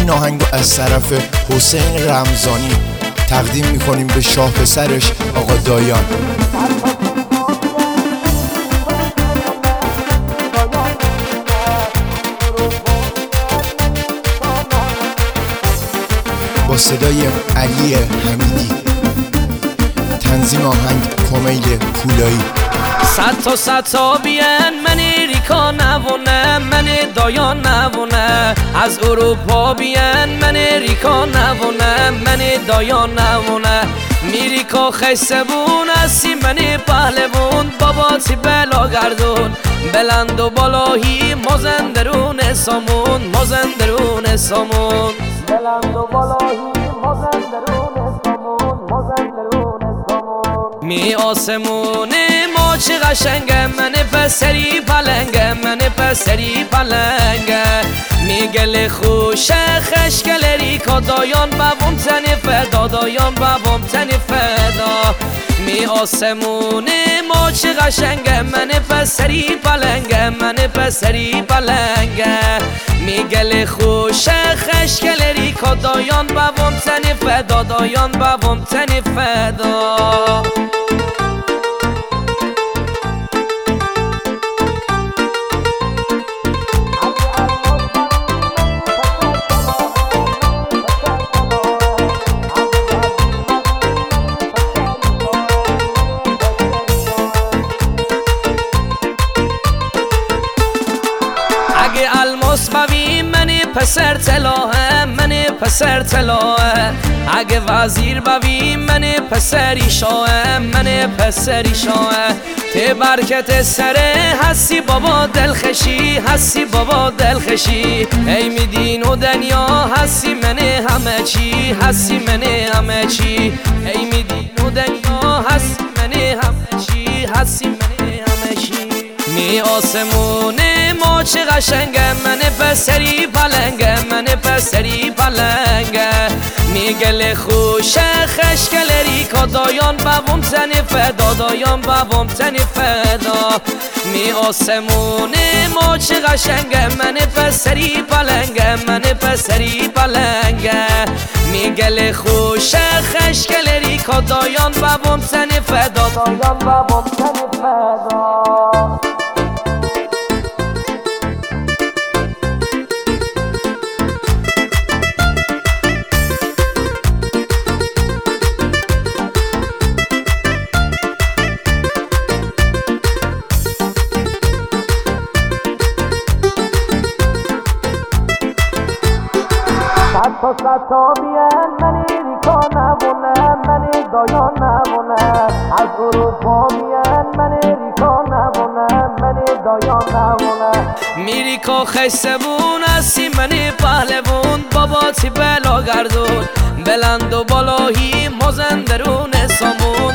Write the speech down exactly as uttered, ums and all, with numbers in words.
این آهنگو از طرف حسین رمضانی تقدیم میکنیم به شاه پسرش آقا دایان. با صدای علی حمیدی، تنظیم آهنگ کمیل پولایی. صد تا صد تا بیان من ریکا نوونه، من دایان نوونه. از اروپا بیان من ریکا نوونه، من دایان نوونه. میریکا خیسه بون اسی من پهلوون، باباتی بلا گردون بلند و بالایی مازندرون سامون، مازندرون سامون. بلند و بالایی مازندرون سامون، مازندرون سامون. می آسمونه ما چه قشنگه، من پسری پلنگه، من پسری پلنگه. می گل خوشه خشکل ریکا دایان بابم تنی فدا، دایان بابم تنی فدا. می آسمونه ما چه قشنگه، من پسری پلنگه، من پسری پلنگه. می گل خوشه خشکل ریکا دایان بابم تنی فدا، دایان بابم تنی فدا. اگه الماس ببین منی پسر طلاه، منی پسر طلاه. اگه وزیر ببین منی پسری شاه، منی پسری شاه. ته برکت سره هستی بابا دلخشی، هستی بابا دلخشی. ای میدین و دنیا هستی منی همه چی، هستی منی همه چی. ای میدین و دنیا هستی منی همه چی، هستی منی همه چی. می آسمونه ما چه قشنگه، من پسری پلنگه، من پسری پلنگه. می گل خوشه خشکل ریکا دایان بابم تنی فدا، دایان بابم تنی فدا. می آسمونه ما چه قشنگه، من پسری پلنگه، من پسری پلنگه. می گل خوشه خشکل ریکا دایان بابم تنی فدا، دایان بابم تنی فدا. صد تا صد تا بیان من ریکا نوونه، من دایان نوونه. از اروپا بیان من ریکا نوونه، من دایان نوونه. میریکا خیسه بون اسی من پهلوون، باباتی بلا گردون بلند و بالایی مازندرون سامون،